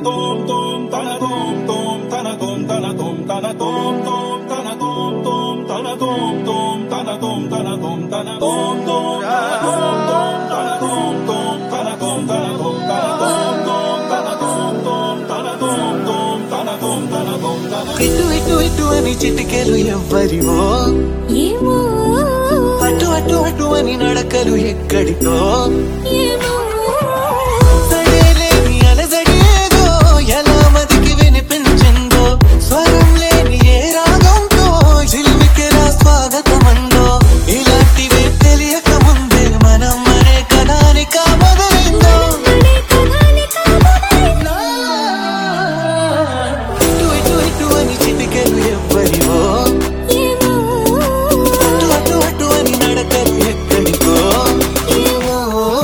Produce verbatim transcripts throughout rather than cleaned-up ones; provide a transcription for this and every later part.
tom tom tana tom tom tana tom tana tom tana tom tom tana tom tom tana tom tom tana tom tana tom tana tom tom tana tom tom tana tom tana tom tana tom tom tana tom tom tana tom tom tana tom tana tom tana ఇటు ఇటు ఇటు అని చిటికెలు ఎవ్వరివో ఏమో అటు అటు అటు అని నడకలు ఎక్కడితో ఏమో సడేలేని అలజడేదో ఎలా మదికి వినిపించిందో స్వరం లేని ఏ రాగంతో చిలిమికెలా స్వాగతమందో ఇలాంటివే తెలియక ముందే మనం మరే కథానిక మొదలైందో ఇటు ఇటు ఇటు అని చిటికెలు ఎవ్వరివో ఏమో అటు అటు అటు అని నడకలు ఎక్కడితో ఏమో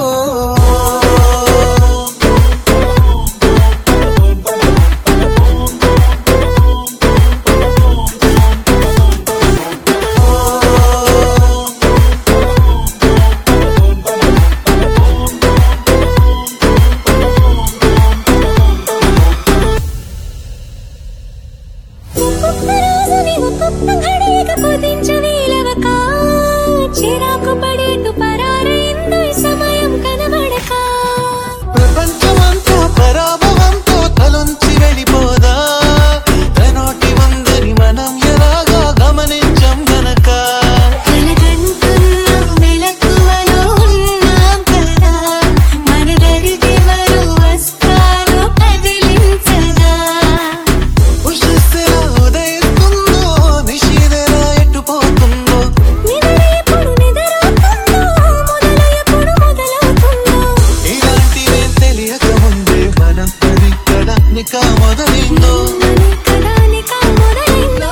ఒక్కొక్క రోజుని ఒక్కొక్క ఘడియగా కుదించవేలవక చిరాకు పడేట్టు పరారైందో ఈ సమయం కనబడక ప్రపంచమంతా పరాభవంతో తలొంచి వెళ్ళిపోదా తనోటి వందని మనం ఎలాగా గమనించం గనక కలగంటున్న మెలకువలో ఉన్నాం కదా మన దరిదెవరు వస్తారో కదిలించగా ఉషస్సెలా ఉదయిస్తుందో నిషిదెలా ఎట్టుపోతుందో నిద్రఎప్పుడు నిద్రవుతుందో మొదలెప్పుడు మొదలవుతుందో ఇలాంటివేం తెలియక ముందే మనం పది కథానిక మొదలైందో మన కథానిక మొదలైందో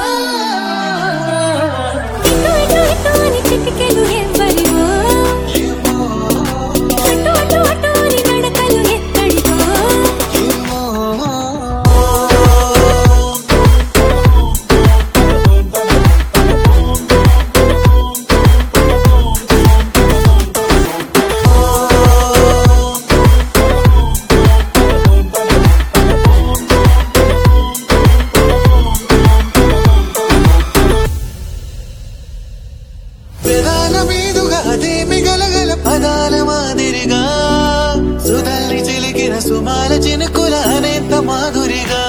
ఇటు ఇటు ఇటు అని చిటికెలు ఎవ్వరివో అటు అటు అటు అని నడకలు ఎక్కడికో ఏమో పెదాల మీదుగా అదేమి గలగల పదాల మాదిరిగా సుధల్ని చిలికిన సుమాల చినుకుల అనేంత మాధురిగా